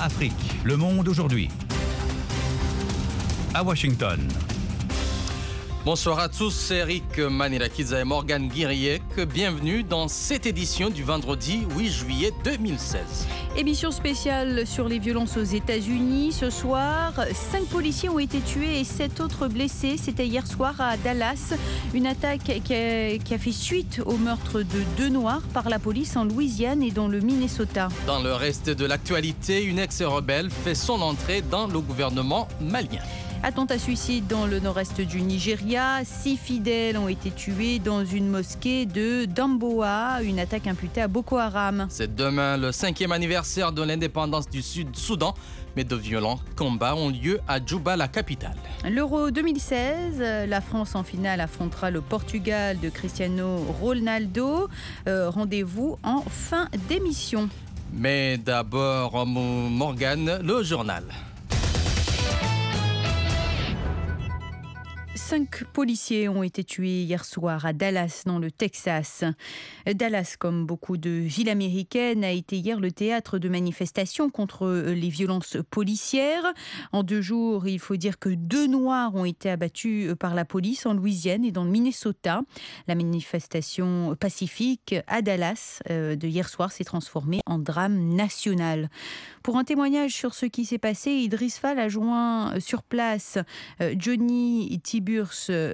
VOA Afrique, Le Monde aujourd'hui. À Washington. Bonsoir à tous, c'est Eric Manirakiza et Morgane Guiriec. Bienvenue dans cette édition du vendredi 8 juillet 2016. Émission spéciale sur les violences aux États-Unis. Ce soir, 5 policiers ont été tués et 7 autres blessés. C'était hier soir à Dallas. Une attaque qui a fait suite au meurtre de 2 Noirs par la police en Louisiane et dans le Minnesota. Dans le reste de l'actualité, une ex-rebelle fait son entrée dans le gouvernement malien. Attentat suicide dans le nord-est du Nigeria. 6 fidèles ont été tués dans une mosquée de Damboa, une attaque imputée à Boko Haram. C'est demain le 5e anniversaire de l'indépendance du Sud-Soudan, mais de violents combats ont lieu à Djouba, la capitale. L'Euro 2016, la France en finale affrontera le Portugal de Cristiano Ronaldo. Rendez-vous en fin d'émission. Mais d'abord, Morgane, le journal. 5 policiers ont été tués hier soir à Dallas, dans le Texas. Dallas, comme beaucoup de villes américaines, a été hier le théâtre de manifestations contre les violences policières. En 2 jours, il faut dire que 2 Noirs ont été abattus par la police en Louisiane et dans le Minnesota. La manifestation pacifique à Dallas de hier soir s'est transformée en drame national. Pour un témoignage sur ce qui s'est passé, Idriss Fall a joint sur place Johnny Tiburce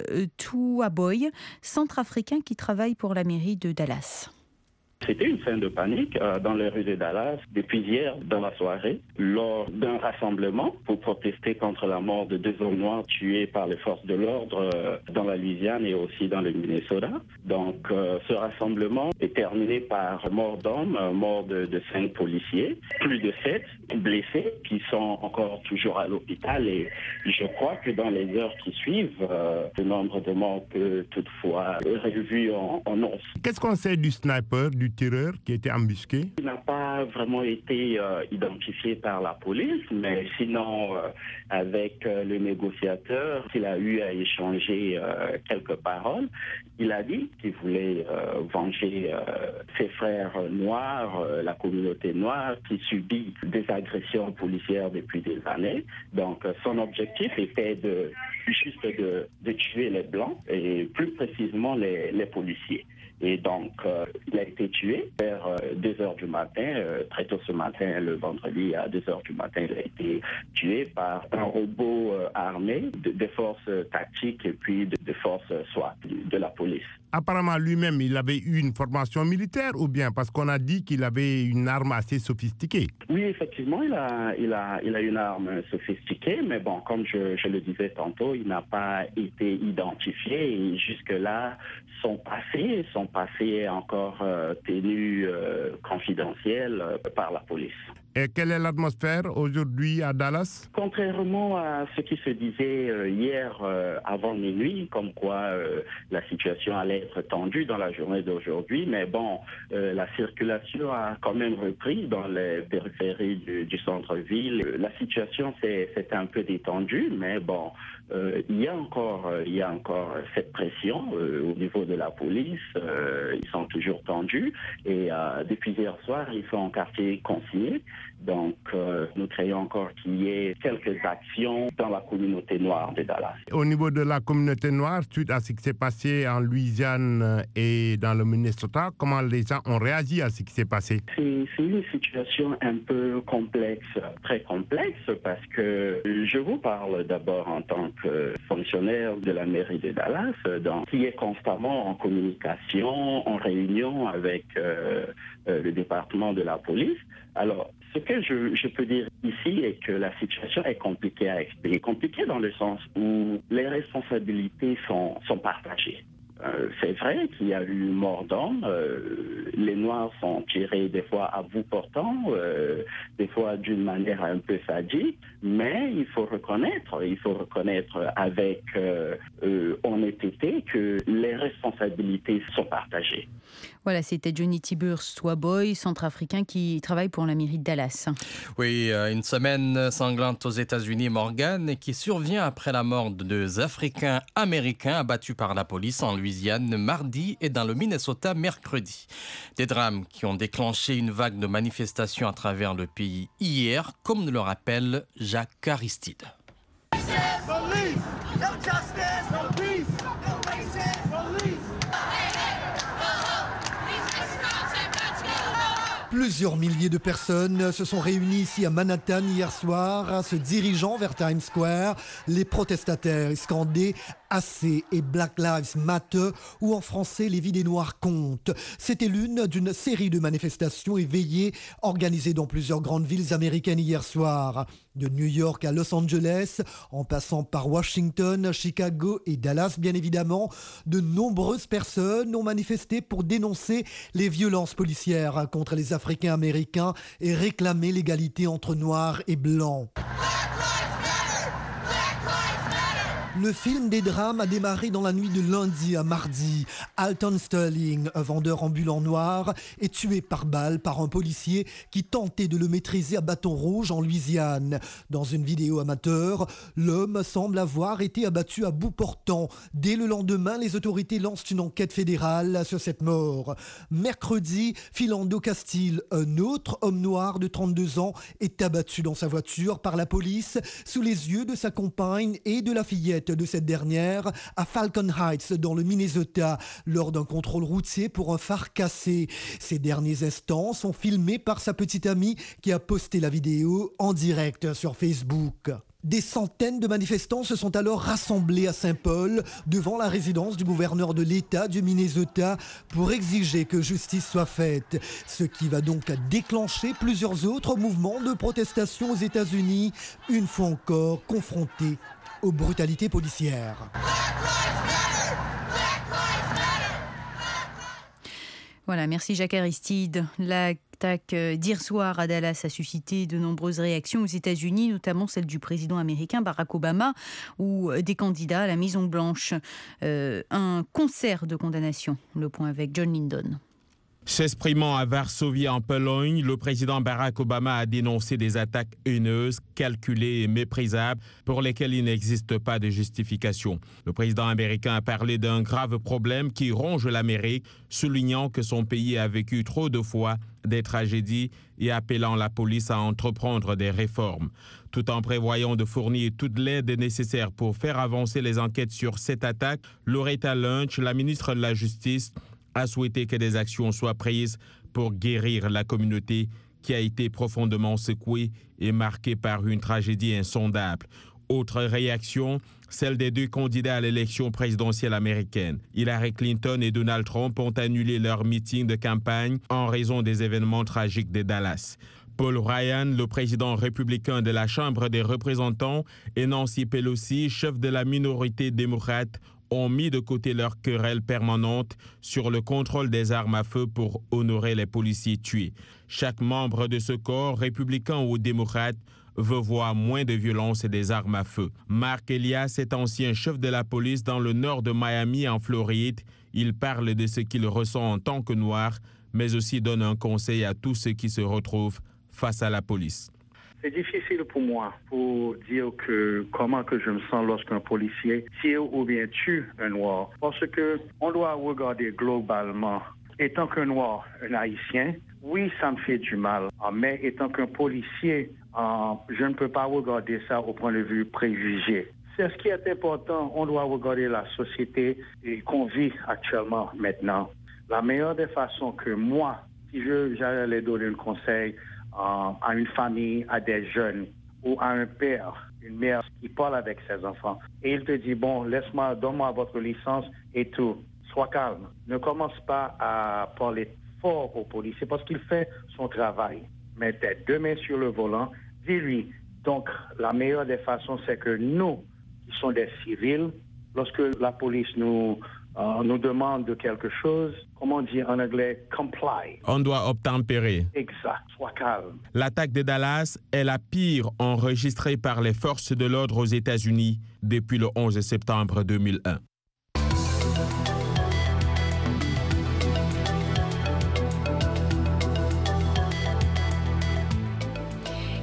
Touaboy, centrafricain qui travaille pour la mairie de Dallas. C'était une scène de panique dans les rues de Dallas depuis hier dans la soirée lors d'un rassemblement pour protester contre la mort de 2 hommes noirs tués par les forces de l'ordre dans la Louisiane et aussi dans le Minnesota. Donc ce rassemblement est terminé par mort d'hommes, mort de 5 policiers, plus de 7 blessés qui sont encore toujours à l'hôpital et je crois que dans les heures qui suivent, le nombre de morts peut toutefois revu en hausse. Qu'est-ce qu'on sait du sniper, du tireur qui était embusqué? Il n'a pas vraiment été identifié par la police, mais sinon, avec le négociateur, il a eu à échanger quelques paroles. Il a dit qu'il voulait venger ses frères noirs, la communauté noire qui subit des agressions policières depuis des années. Donc, son objectif était juste de tuer les Blancs et plus précisément les policiers. Et donc, il a été tué vers 2 heures du matin. Très tôt ce matin, le vendredi, à 2 heures du matin, il a été tué par un robot armé des forces tactiques et puis des forces SWAT de la police. Apparemment, lui-même, il avait eu une formation militaire ou bien parce qu'on a dit qu'il avait une arme assez sophistiquée? Oui, effectivement, il a une arme sophistiquée, mais bon, comme je le disais tantôt, il n'a pas été identifié et jusque-là, son passé est encore tenu confidentiel par la police. Et quelle est l'atmosphère aujourd'hui à Dallas? Contrairement à ce qui se disait hier avant minuit, comme quoi la situation allait être tendue dans la journée d'aujourd'hui, mais bon, la circulation a quand même repris dans les périphéries du centre-ville. La situation s'est un peu détendue, mais bon, il y a encore cette pression au niveau de la police. Ils sont toujours tendus et depuis hier soir, ils sont en quartier consigné. Donc, nous craignons encore qu'il y ait quelques actions dans la communauté noire de Dallas. Au niveau de la communauté noire, suite à ce qui s'est passé en Louisiane et dans le Minnesota, comment les gens ont réagi à ce qui s'est passé? C'est une situation un peu complexe, très complexe, parce que je vous parle d'abord en tant que fonctionnaire de la mairie de Dallas, donc, qui est constamment en communication, en réunion avec le département de la police. Alors, ce que je peux dire ici est que la situation est compliquée à expliquer. Compliquée dans le sens où les responsabilités sont partagées. C'est vrai qu'il y a eu mort d'homme. Les Noirs sont tirés des fois à bout portant, des fois d'une manière un peu sadique, mais il faut reconnaître avec honnêteté que les responsabilités sont partagées. Voilà, c'était Johnny Tiburce Waboy, centrafricain qui travaille pour la mairie de Dallas. Oui, une semaine sanglante aux États-Unis, Morgan, qui survient après la mort de 2 Africains américains abattus par la police en Louisiane mardi et dans le Minnesota mercredi. Des drames qui ont déclenché une vague de manifestations à travers le pays hier, comme nous le rappelle Jacques Aristide. Plusieurs milliers de personnes se sont réunies ici à Manhattan hier soir, se dirigeant vers Times Square. Les protestataires scandaient AC et Black Lives Matter, ou en français les vies des Noirs comptent. C'était l'une d'une série de manifestations éveillées organisées dans plusieurs grandes villes américaines hier soir. De New York à Los Angeles, en passant par Washington, Chicago et Dallas bien évidemment, de nombreuses personnes ont manifesté pour dénoncer les violences policières contre les Africains américains et réclamer l'égalité entre Noirs et Blancs. Le film des drames a démarré dans la nuit de lundi à mardi. Alton Sterling, un vendeur ambulant noir, est tué par balle par un policier qui tentait de le maîtriser à bâton rouge en Louisiane. Dans une vidéo amateur, l'homme semble avoir été abattu à bout portant. Dès le lendemain, les autorités lancent une enquête fédérale sur cette mort. Mercredi, Philando Castile, un autre homme noir de 32 ans, est abattu dans sa voiture par la police sous les yeux de sa compagne et de la fillette de cette dernière à Falcon Heights dans le Minnesota lors d'un contrôle routier pour un phare cassé. Ces derniers instants sont filmés par sa petite amie qui a posté la vidéo en direct sur Facebook. Des centaines de manifestants se sont alors rassemblés à Saint-Paul devant la résidence du gouverneur de l'État du Minnesota pour exiger que justice soit faite. Ce qui va donc déclencher plusieurs autres mouvements de protestation aux États-Unis, une fois encore confrontés aux brutalités policières. Voilà, merci Jacques Aristide. L'attaque d'hier soir à Dallas a suscité de nombreuses réactions aux États-Unis, notamment celle du président américain Barack Obama ou des candidats à la Maison-Blanche. Un concert de condamnation. Le point avec John Lindon. S'exprimant à Varsovie en Pologne, le président Barack Obama a dénoncé des attaques haineuses, calculées et méprisables pour lesquelles il n'existe pas de justification. Le président américain a parlé d'un grave problème qui ronge l'Amérique, soulignant que son pays a vécu trop de fois des tragédies et appelant la police à entreprendre des réformes. Tout en prévoyant de fournir toute l'aide nécessaire pour faire avancer les enquêtes sur cette attaque, Loretta Lynch, la ministre de la Justice, a souhaité que des actions soient prises pour guérir la communauté qui a été profondément secouée et marquée par une tragédie insondable. Autre réaction, celle des 2 candidats à l'élection présidentielle américaine. Hillary Clinton et Donald Trump ont annulé leur meeting de campagne en raison des événements tragiques de Dallas. Paul Ryan, le président républicain de la Chambre des représentants, et Nancy Pelosi, chef de la minorité démocrate, ont mis de côté leur querelle permanente sur le contrôle des armes à feu pour honorer les policiers tués. Chaque membre de ce corps, républicain ou démocrate, veut voir moins de violence et des armes à feu. Mark Elias est ancien chef de la police dans le nord de Miami, en Floride. Il parle de ce qu'il ressent en tant que noir, mais aussi donne un conseil à tous ceux qui se retrouvent face à la police. C'est difficile pour moi pour dire comment que je me sens lorsqu'un policier tire ou bien tue un noir. Parce que on doit regarder globalement. Étant qu'un noir, un haïtien, oui, ça me fait du mal. Mais étant qu'un policier, je ne peux pas regarder ça au point de vue préjugé. C'est ce qui est important. On doit regarder la société qu'on vit actuellement maintenant. La meilleure des façons que moi, si j'allais donner un conseil à une famille, à des jeunes ou à un père, une mère qui parle avec ses enfants et il te dit, bon, donne-moi votre licence et tout. Sois calme. Ne commence pas à parler fort au policier parce qu'il fait son travail. Mets tes 2 mains sur le volant, dis-lui. Donc, la meilleure des façons, c'est que nous, qui sommes des civils, lorsque la police nous demande quelque chose, comment dire en anglais, comply. On doit obtempérer. Exact, sois calme. L'attaque de Dallas est la pire enregistrée par les forces de l'ordre aux États-Unis depuis le 11 septembre 2001.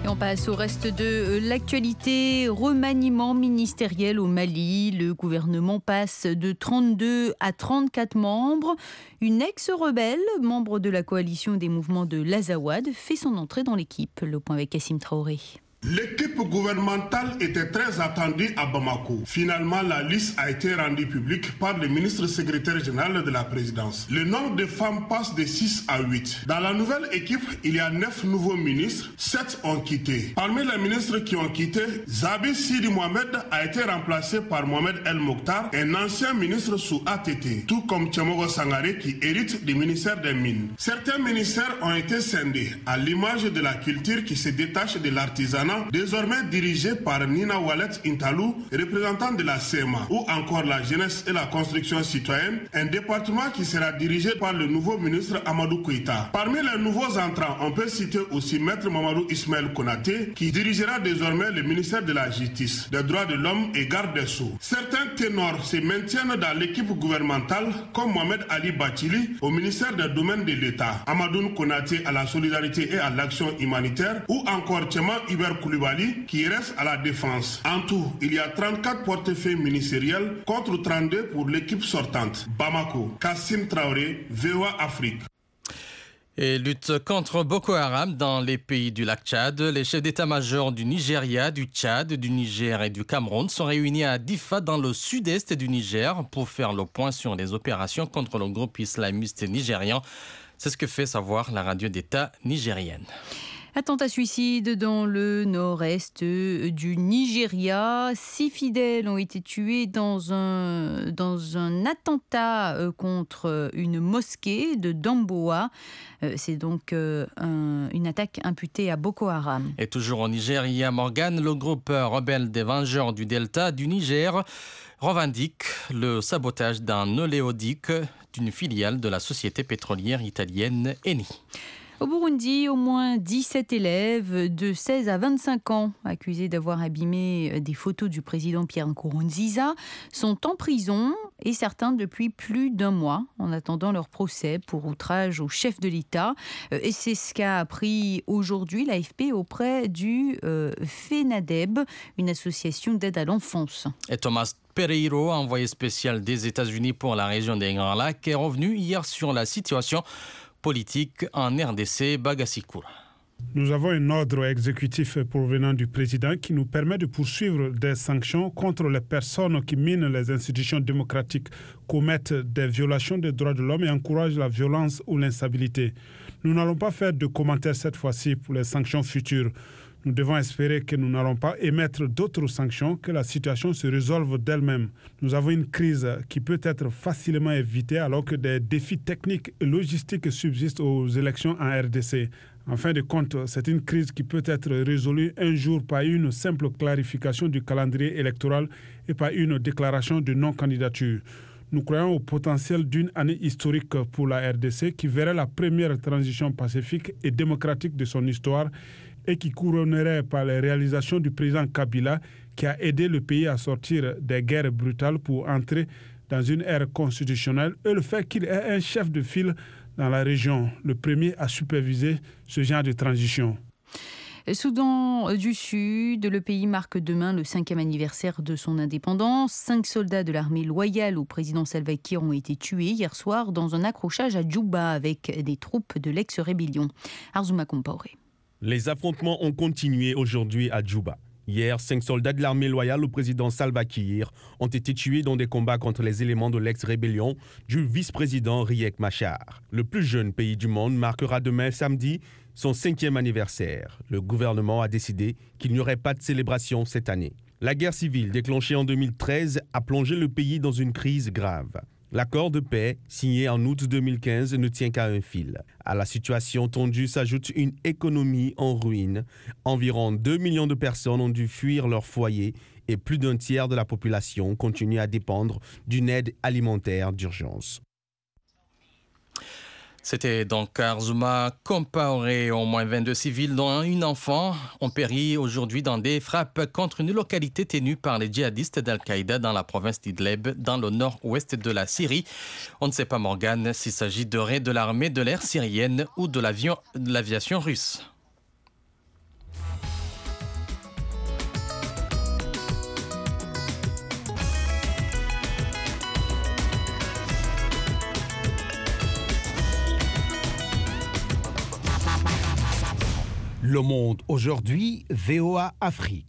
Et on passe au reste de l'actualité. Remaniement ministériel au Mali. Le gouvernement passe de 32 à 34 membres. Une ex-rebelle, membre de la coalition des mouvements de l'Azawad, fait son entrée dans l'équipe. Le point avec Kassim Traoré. L'équipe gouvernementale était très attendue à Bamako. Finalement, la liste a été rendue publique par le ministre secrétaire général de la présidence. Le nombre de femmes passe de 6 à 8. Dans la nouvelle équipe, il y a 9 nouveaux ministres, 7 ont quitté. Parmi les ministres qui ont quitté, Zabi Sidi Mohamed a été remplacé par Mohamed El Mokhtar, un ancien ministre sous ATT, tout comme Tchamogo Sangaré qui hérite du ministère des Mines. Certains ministères ont été scindés, à l'image de la culture qui se détache de l'artisanat, désormais dirigé par Nina Wallet Intalou, représentant de la CEMA, ou encore la jeunesse et la construction citoyenne, un département qui sera dirigé par le nouveau ministre Amadou Koïta. Parmi les nouveaux entrants, on peut citer aussi Maître Mamadou Ismaël Konaté, qui dirigera désormais le ministère de la Justice, des Droits de l'Homme et Garde des Sceaux. Certains ténors se maintiennent dans l'équipe gouvernementale, comme Mohamed Ali Bachili au ministère des Domaines de l'État, Amadou Konaté à la solidarité et à l'action humanitaire, ou encore Tchema Iber Koulibaly qui reste à la défense. En tout, il y a 34 portefeuilles ministériels contre 32 pour l'équipe sortante. Bamako, Kassim Traoré, VOA Afrique. Et lutte contre Boko Haram dans les pays du lac Tchad. Les chefs d'état-major du Nigeria, du Tchad, du Niger et du Cameroun sont réunis à Difa dans le sud-est du Niger pour faire le point sur les opérations contre le groupe islamiste nigérian. C'est ce que fait savoir la radio d'État nigérienne. Attentat suicide dans le nord-est du Nigeria. 6 fidèles ont été tués dans un attentat contre une mosquée de Damboa. C'est donc une attaque imputée à Boko Haram. Et toujours au Nigeria, Morgane, le groupe rebelle des Vengeurs du Delta du Niger revendique le sabotage d'un oléoduc d'une filiale de la société pétrolière italienne Eni. Au Burundi, au moins 17 élèves de 16 à 25 ans accusés d'avoir abîmé des photos du président Pierre Nkurunziza sont en prison et certains depuis plus d'un mois en attendant leur procès pour outrage au chef de l'État. Et c'est ce qu'a appris aujourd'hui l'AFP auprès du FENADEB, une association d'aide à l'enfance. Et Thomas Pereiro, envoyé spécial des États-Unis pour la région des Grands Lacs, est revenu hier sur la situation politique en RDC. Bagasikoura. Nous avons un ordre exécutif provenant du président qui nous permet de poursuivre des sanctions contre les personnes qui minent les institutions démocratiques, commettent des violations des droits de l'homme et encouragent la violence ou l'instabilité. Nous n'allons pas faire de commentaires cette fois-ci pour les sanctions futures. Nous devons espérer que nous n'allons pas émettre d'autres sanctions, que la situation se résolve d'elle-même. Nous avons une crise qui peut être facilement évitée alors que des défis techniques et logistiques subsistent aux élections en RDC. En fin de compte, c'est une crise qui peut être résolue un jour par une simple clarification du calendrier électoral et par une déclaration de non-candidature. Nous croyons au potentiel d'une année historique pour la RDC qui verrait la première transition pacifique et démocratique de son histoire et qui couronnerait par les réalisations du président Kabila qui a aidé le pays à sortir des guerres brutales pour entrer dans une ère constitutionnelle et le fait qu'il ait un chef de file dans la région, le premier à superviser ce genre de transition. Soudan du Sud, le pays marque demain le 5e anniversaire de son indépendance. 5 soldats de l'armée loyale au président Salva Kiir ont été tués hier soir dans un accrochage à Djouba avec des troupes de l'ex-rébellion. Arzouma Compaoré. Les affrontements ont continué aujourd'hui à Djouba. Hier, 5 soldats de l'armée loyale au président Salva Kiir ont été tués dans des combats contre les éléments de l'ex-rébellion du vice-président Riek Machar. Le plus jeune pays du monde marquera demain samedi son 5e anniversaire. Le gouvernement a décidé qu'il n'y aurait pas de célébration cette année. La guerre civile déclenchée en 2013 a plongé le pays dans une crise grave. L'accord de paix, signé en août 2015, ne tient qu'à un fil. À la situation tendue s'ajoute une économie en ruine. Environ 2 millions de personnes ont dû fuir leur foyer et plus d'un tiers de la population continue à dépendre d'une aide alimentaire d'urgence. C'était donc Arzouma Compaoré. Au moins 22 civils, dont un enfant, ont péri aujourd'hui dans des frappes contre une localité tenue par les djihadistes d'Al-Qaïda dans la province d'Idleb, dans le nord-ouest de la Syrie. On ne sait pas, Morgane, s'il s'agit de raids de l'armée de l'air syrienne ou de l'aviation russe. Le Monde aujourd'hui, VOA Afrique.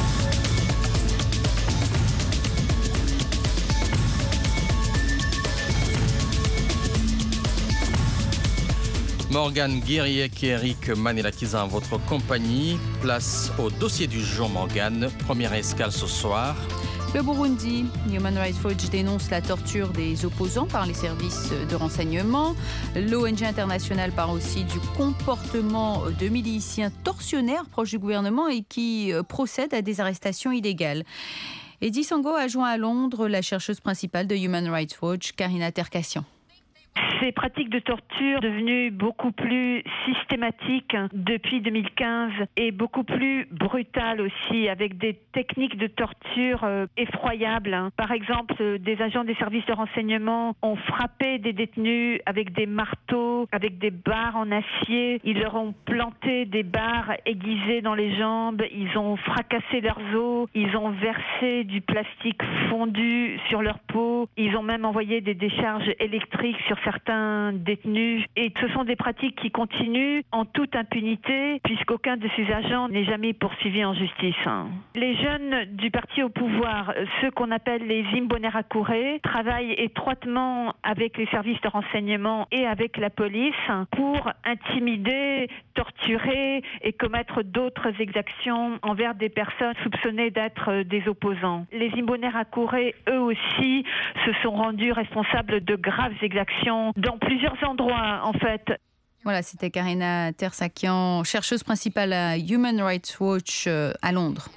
Morgane Guiriec et Eric Manelakiza en votre compagnie. Place au dossier du jour, Morgane. Première escale ce soir. Le Burundi, Human Rights Watch dénonce la torture des opposants par les services de renseignement. L'ONG internationale parle aussi du comportement de miliciens tortionnaires proches du gouvernement et qui procèdent à des arrestations illégales. Eddy Sango a joint à Londres la chercheuse principale de Human Rights Watch, Karina Terkassian. Ces pratiques de torture devenues beaucoup plus systématiques depuis 2015 et beaucoup plus brutales aussi, avec des techniques de torture effroyables. Par exemple, des agents des services de renseignement ont frappé des détenus avec des marteaux, avec des barres en acier. Ils leur ont planté des barres aiguisées dans les jambes. Ils ont fracassé leurs os. Ils ont versé du plastique fondu sur leur peau. Ils ont même envoyé des décharges électriques sur certains détenus. Et ce sont des pratiques qui continuent en toute impunité, puisqu'aucun de ces agents n'est jamais poursuivi en justice. Les jeunes du parti au pouvoir, ceux qu'on appelle les Imbonerakure, travaillent étroitement avec les services de renseignement et avec la police pour intimider, torturer et commettre d'autres exactions envers des personnes soupçonnées d'être des opposants. Les Imbonerakure, eux aussi, se sont rendus responsables de graves exactions dans plusieurs endroits, en fait. Voilà, c'était Karina Terkassian, chercheuse principale à Human Rights Watch à Londres.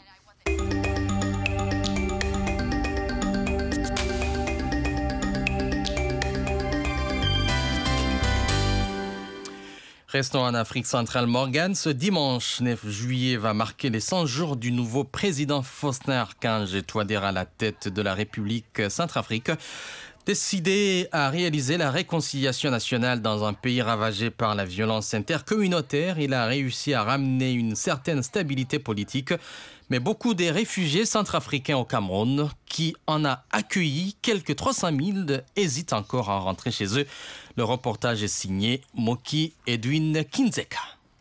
Restons en Afrique centrale, Morgane. Ce dimanche 9 juillet va marquer les 100 jours du nouveau président Faustin-Archange Touadéra à la tête de la République Centrafrique. Décidé à réaliser la réconciliation nationale dans un pays ravagé par la violence intercommunautaire, il a réussi à ramener une certaine stabilité politique. Mais beaucoup des réfugiés centrafricains au Cameroun, qui en a accueilli quelques 300 000, hésitent encore à rentrer chez eux. Le reportage est signé Moki Edwin Kinzeka.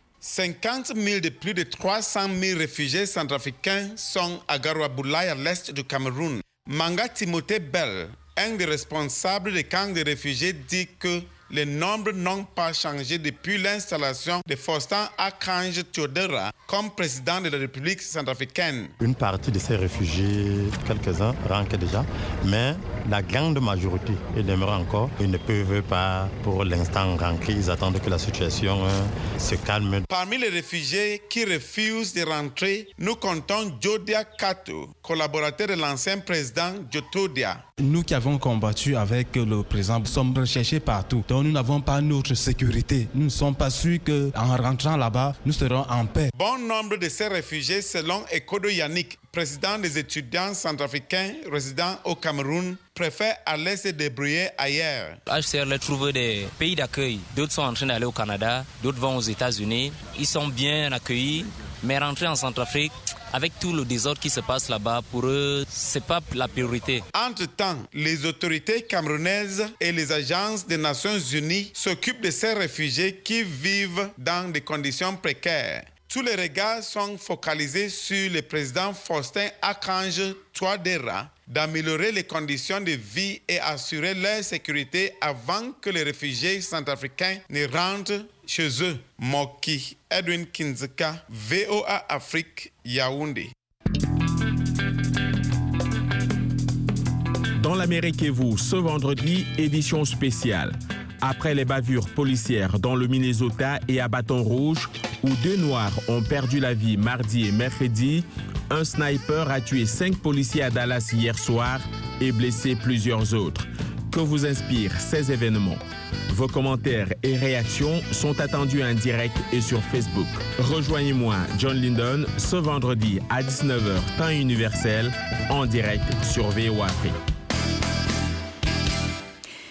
50 000 de plus de 300 000 réfugiés centrafricains sont à Garoua-Boulaye, à l'est du Cameroun. Manga Timothée Bell, un des responsables des camps de réfugiés, dit que les nombres n'ont pas changé depuis l'installation de Faustin-Archange Touadéra comme président de la République centrafricaine. Une partie de ces réfugiés, quelques-uns, rentrent déjà, mais la grande majorité, ils demeurent encore. Ils ne peuvent pas, pour l'instant, rentrer. Ils attendent que la situation se calme. Parmi les réfugiés qui refusent de rentrer, nous comptons Jodia Kato, collaborateur de l'ancien président Jotodia. Nous qui avons combattu avec le président sommes recherchés partout. Donc nous n'avons pas notre sécurité. Nous ne sommes pas sûrs qu'en rentrant là-bas, nous serons en paix. Bon nombre de ces réfugiés, selon Ekodo Yannick, président des étudiants centrafricains résidant au Cameroun, préfèrent aller se débrouiller ailleurs. HCR les trouve des pays d'accueil. D'autres sont en train d'aller au Canada, d'autres vont aux États-Unis. Ils sont bien accueillis, mais rentrer en Centrafrique, avec tout le désordre qui se passe là-bas, pour eux, c'est pas la priorité. Entre-temps, les autorités camerounaises et les agences des Nations Unies s'occupent de ces réfugiés qui vivent dans des conditions précaires. Tous les regards sont focalisés sur le président Faustin-Archange Touadéra d'améliorer les conditions de vie et assurer leur sécurité avant que les réfugiés centrafricains ne rentrent chez eux. Moki Edwin Kinzeka, VOA Afrique, Yaoundé. Dans l'Amérique et vous, ce vendredi, édition spéciale. Après les bavures policières dans le Minnesota et à Bâton Rouge, où 2 Noirs ont perdu la vie mardi et mercredi, un sniper a tué 5 policiers à Dallas hier soir et blessé plusieurs autres. Que vous inspirent ces événements? Vos commentaires et réactions sont attendus en direct et sur Facebook. Rejoignez-moi, John Lindon, ce vendredi à 19h, temps universel, en direct sur VOA Afrique. Le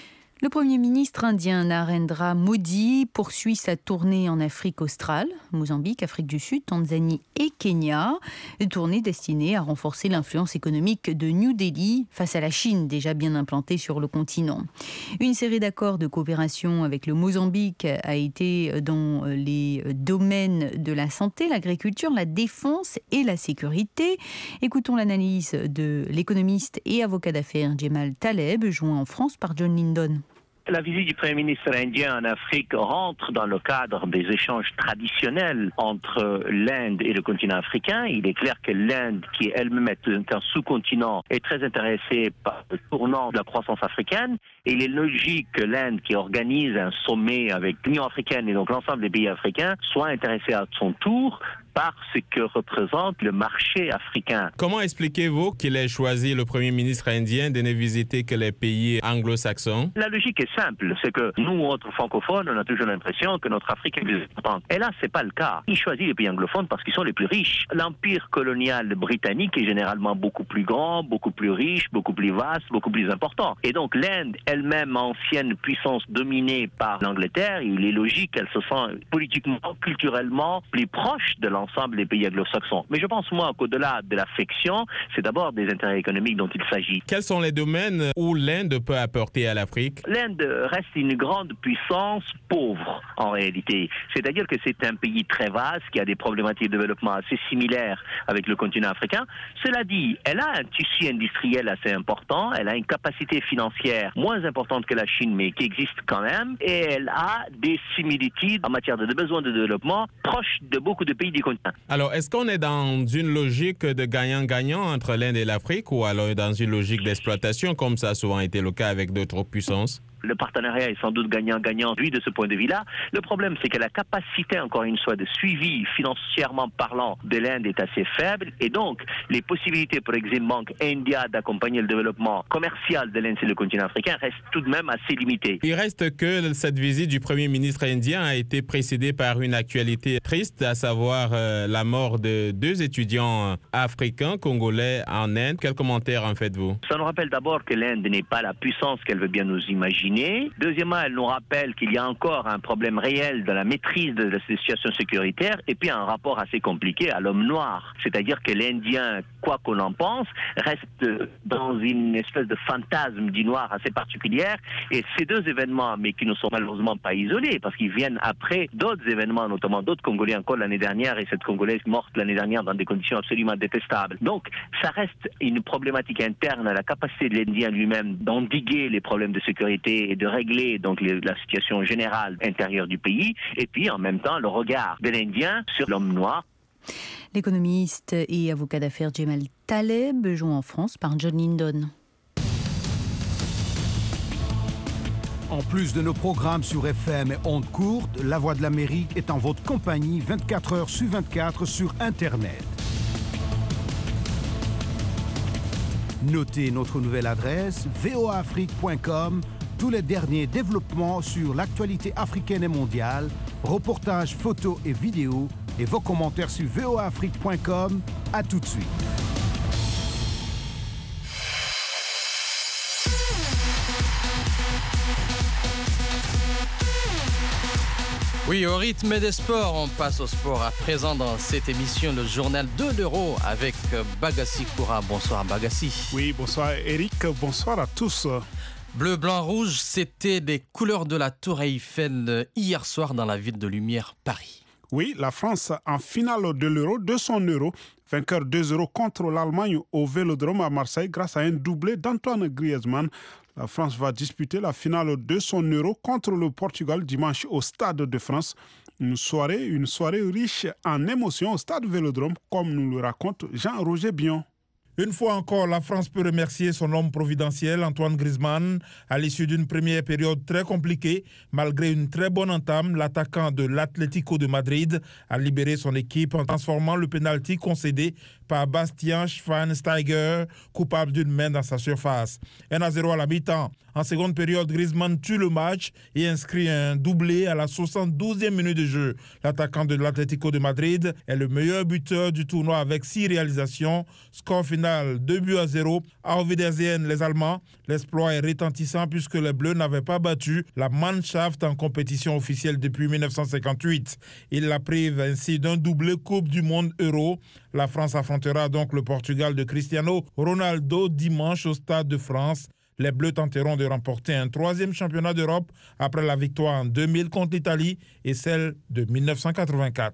Le Premier ministre indien Narendra Modi poursuit sa tournée en Afrique australe, Mozambique, Afrique du Sud, Tanzanie et Kenya. Une tournée destinée à renforcer l'influence économique de New Delhi face à la Chine, déjà bien implantée sur le continent. Une série d'accords de coopération avec le Mozambique a été dans les domaines de la santé, l'agriculture, la défense et la sécurité. Écoutons l'analyse de l'économiste et avocat d'affaires Jemal Taleb, joint en France par John Lindon. La visite du Premier ministre indien en Afrique rentre dans le cadre des échanges traditionnels entre l'Inde et le continent africain. Il est clair que l'Inde, qui elle-même est un sous-continent, est très intéressée par le tournant de la croissance africaine. Et il est logique que l'Inde, qui organise un sommet avec l'Union africaine et donc l'ensemble des pays africains, soit intéressée à son tour par ce que représente le marché africain. Comment expliquez-vous qu'il ait choisi le Premier ministre indien de ne visiter que les pays anglo-saxons? La logique est simple, c'est que nous, autres francophones, on a toujours l'impression que notre Afrique est plus importante. Et là, c'est pas le cas. Il choisit les pays anglophones parce qu'ils sont les plus riches. L'empire colonial britannique est généralement beaucoup plus grand, beaucoup plus riche, beaucoup plus vaste, beaucoup plus important. Et donc l'Inde, elle-même ancienne puissance dominée par l'Angleterre, il est logique qu'elle se sent politiquement, culturellement plus proche de l'ensemble des pays anglo-saxons. Mais je pense, moi, qu'au-delà de l'affection, c'est d'abord des intérêts économiques dont il s'agit. Quels sont les domaines où l'Inde peut apporter à l'Afrique? L'Inde reste une grande puissance pauvre, en réalité. C'est-à-dire que c'est un pays très vaste, qui a des problématiques de développement assez similaires avec le continent africain. Cela dit, elle a un tissu industriel assez important, elle a une capacité financière moins importante que la Chine, mais qui existe quand même, et elle a des similitudes en matière de besoins de développement proches de beaucoup de pays du continent. Alors, est-ce qu'on est dans une logique de gagnant-gagnant entre l'Inde et l'Afrique, ou alors dans une logique d'exploitation, comme ça a souvent été le cas avec d'autres puissances? Le partenariat est sans doute gagnant-gagnant, lui, de ce point de vue-là. Le problème, c'est que la capacité, encore une fois, de suivi financièrement parlant de l'Inde est assez faible. Et donc, les possibilités pour Exim Bank India d'accompagner le développement commercial de l'Inde sur le continent africain restent tout de même assez limitées. Il reste que cette visite du Premier ministre indien a été précédée par une actualité triste, à savoir la mort de 2 étudiants africains, congolais, en Inde. Quel commentaire en faites-vous? Ça nous rappelle d'abord que l'Inde n'est pas la puissance qu'elle veut bien nous imaginer. Deuxièmement, elle nous rappelle qu'il y a encore un problème réel de la maîtrise de la situation sécuritaire et puis un rapport assez compliqué à l'homme noir. C'est-à-dire que l'Indien, quoi qu'on en pense, reste dans une espèce de fantasme du noir assez particulière. Et ces 2 événements, mais qui ne sont malheureusement pas isolés, parce qu'ils viennent après d'autres événements, notamment d'autres Congolais encore l'année dernière, et cette Congolaise morte l'année dernière dans des conditions absolument détestables. Donc, ça reste une problématique interne à la capacité de l'Indien lui-même d'endiguer les problèmes de sécurité et de régler donc la situation générale intérieure du pays, et puis en même temps le regard de l'Indien sur l'homme noir. L'économiste et avocat d'affaires Jemal Taleb, joint en France par John Lindon. En plus de nos programmes sur FM et ondes courtes, La Voix de l'Amérique est en votre compagnie 24 heures sur 24 sur Internet. Notez notre nouvelle adresse voaafrique.com. Tous les derniers développements sur l'actualité africaine et mondiale, reportages, photos et vidéos, et vos commentaires sur voaafrique.com. À tout de suite. Oui, au rythme des sports, on passe au sport à présent dans cette émission, le journal de l'Euro avec Bagassi Koura. Bonsoir Bagassi. Oui, bonsoir Eric, bonsoir à tous. Bleu, blanc, rouge, c'était les couleurs de la Tour Eiffel hier soir dans la ville de Lumière, Paris. Oui, la France en finale de l'Euro, de son Euro, vainqueur 2-0 contre l'Allemagne au Vélodrome à Marseille grâce à un doublé d'Antoine Griezmann. La France va disputer la finale de son Euro contre le Portugal dimanche au Stade de France. Une soirée riche en émotions au Stade Vélodrome, comme nous le raconte Jean-Roger Bion. Une fois encore, la France peut remercier son homme providentiel, Antoine Griezmann. À l'issue d'une première période très compliquée, malgré une très bonne entame, l'attaquant de l'Atlético de Madrid a libéré son équipe en transformant le pénalty concédé par Bastian Schweinsteiger, coupable d'une main dans sa surface. 1-0 à la mi-temps. En seconde période, Griezmann tue le match et inscrit un doublé à la 72e minute de jeu. L'attaquant de l'Atlético de Madrid est le meilleur buteur du tournoi avec 6 réalisations. Score final 2-0. Auf Wiedersehen les Allemands. L'exploit est retentissant puisque les Bleus n'avaient pas battu la Mannschaft en compétition officielle depuis 1958. Ils la privent ainsi d'un doublé Coupe du Monde Euro. La France affrontera donc le Portugal de Cristiano Ronaldo dimanche au Stade de France. Les Bleus tenteront de remporter un 3e championnat d'Europe après la victoire en 2000 contre l'Italie et celle de 1984.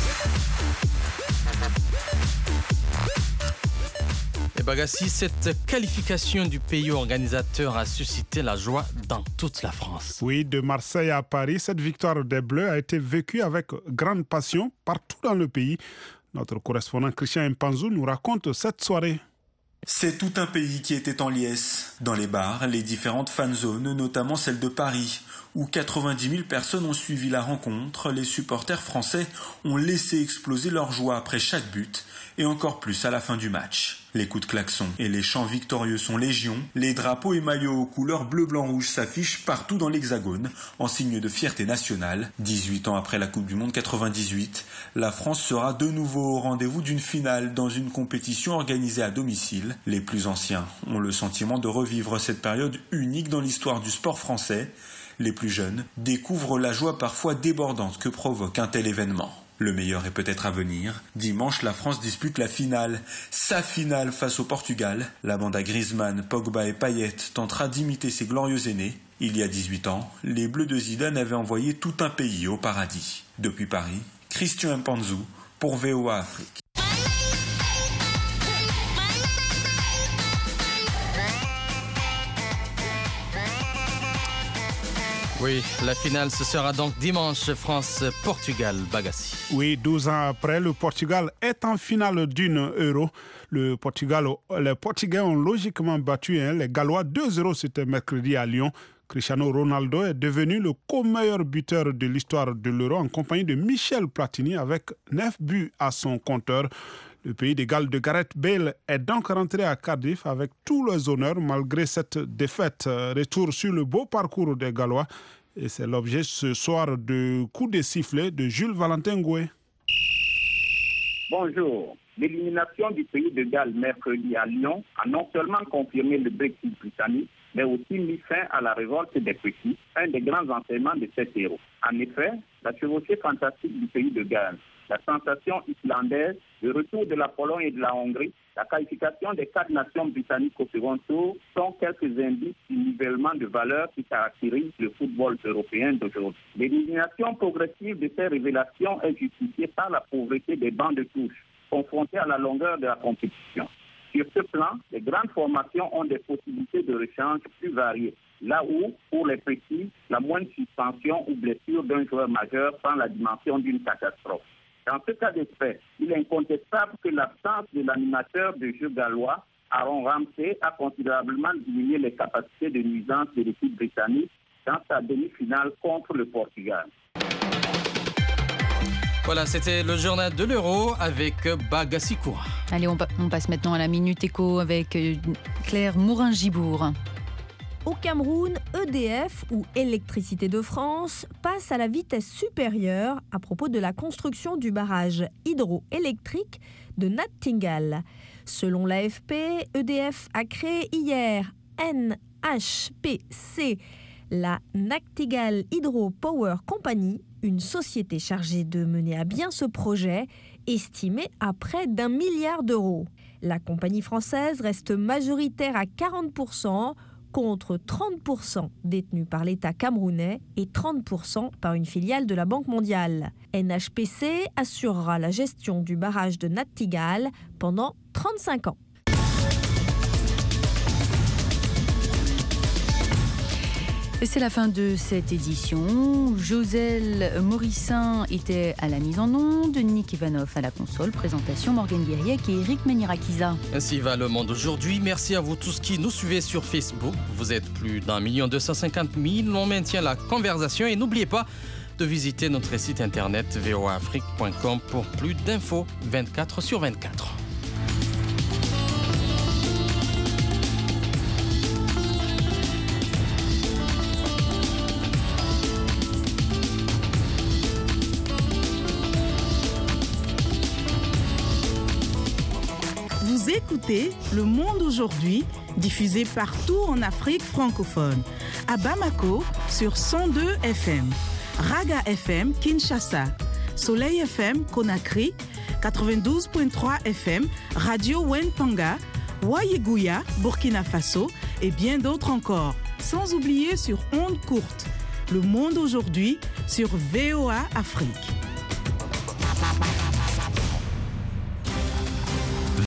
Et Bagassi, cette qualification du pays organisateur a suscité la joie dans toute la France. Oui, de Marseille à Paris, cette victoire des Bleus a été vécue avec grande passion partout dans le pays. Notre correspondant Christian Mpanzou nous raconte cette soirée. C'est tout un pays qui était en liesse. Dans les bars, les différentes fan zones, notamment celle de Paris, où 90 000 personnes ont suivi la rencontre, les supporters français ont laissé exploser leur joie après chaque but et encore plus à la fin du match. Les coups de klaxon et les chants victorieux sont légion, les drapeaux et maillots aux couleurs bleu, blanc, rouge s'affichent partout dans l'Hexagone en signe de fierté nationale. 18 ans après la Coupe du Monde 98, la France sera de nouveau au rendez-vous d'une finale dans une compétition organisée à domicile. Les plus anciens ont le sentiment de revivre cette période unique dans l'histoire du sport français. Les plus jeunes découvrent la joie parfois débordante que provoque un tel événement. Le meilleur est peut-être à venir. Dimanche, la France dispute la finale. Sa finale face au Portugal. La bande à Griezmann, Pogba et Payet tentera d'imiter ses glorieux aînés. Il y a 18 ans, les Bleus de Zidane avaient envoyé tout un pays au paradis. Depuis Paris, Christian Mpanzou pour VOA Afrique. Oui, la finale, ce sera donc dimanche, France-Portugal, Bagassi. Oui, 12 ans après, le Portugal est en finale d'une Euro. Les Portugais ont logiquement battu les Gallois 2-0, c'était mercredi à Lyon. Cristiano Ronaldo est devenu le co-meilleur buteur de l'histoire de l'Euro en compagnie de Michel Platini avec 9 buts à son compteur. Le pays de Galles de Gareth Bale est donc rentré à Cardiff avec tous les honneurs malgré cette défaite. Retour sur le beau parcours des Gallois. Et c'est l'objet ce soir de coup de sifflet de Jules Valentin Goué. Bonjour. L'élimination du pays de Galles mercredi à Lyon a non seulement confirmé le Brexit britannique, mais aussi mis fin à la révolte des petits, un des grands enseignements de cet héros. En effet, la chevauchée fantastique du pays de Galles, la sensation islandaise, le retour de la Pologne et de la Hongrie, la qualification des 4 nations britanniques au second tour sont quelques indices du nivellement de valeurs qui caractérisent le football européen d'aujourd'hui. L'élimination progressive de ces révélations est justifiée par la pauvreté des bancs de touche, confrontés à la longueur de la compétition. Sur ce plan, les grandes formations ont des possibilités de rechange plus variées, là où, pour les petits, la moindre suspension ou blessure d'un joueur majeur prend la dimension d'une catastrophe. Dans ce cas d'espèce, il est incontestable que l'absence de l'animateur de jeu gallois, Aaron Ramsey, a considérablement diminué les capacités de nuisance de l'équipe britannique dans sa demi-finale contre le Portugal. Voilà, c'était le journal de l'Euro avec Bagassi Koura. Allez, on passe maintenant à la Minute Éco avec Claire Mourin-Gibourg. Au Cameroun, EDF ou Électricité de France passe à la vitesse supérieure à propos de la construction du barrage hydroélectrique de Nattingal. Selon l'AFP, EDF a créé hier NHPC, la Nachtigal Hydro Power Company, une société chargée de mener à bien ce projet, estimé à près d'1 milliard d'euros. La compagnie française reste majoritaire à 40%, contre 30% détenus par l'État camerounais et 30% par une filiale de la Banque mondiale. NHPC assurera la gestion du barrage de Nattigal pendant 35 ans. Et c'est la fin de cette édition. Joselle Morissin était à la mise en onde, Nick Ivanov à la console, présentation Morgane Guériec et Eric Menirakiza. Ainsi va le monde aujourd'hui. Merci à vous tous qui nous suivez sur Facebook. Vous êtes plus d'1 250 000. On maintient la conversation et n'oubliez pas de visiter notre site internet voaafrique.com pour plus d'infos 24/24. Vous écoutez Le Monde aujourd'hui, diffusé partout en Afrique francophone. À Bamako, sur 102 FM. Raga FM, Kinshasa. Soleil FM, Conakry. 92.3 FM, Radio Wenpanga. Wayeguya, Burkina Faso. Et bien d'autres encore. Sans oublier sur ondes courtes. Le Monde aujourd'hui, sur VOA Afrique.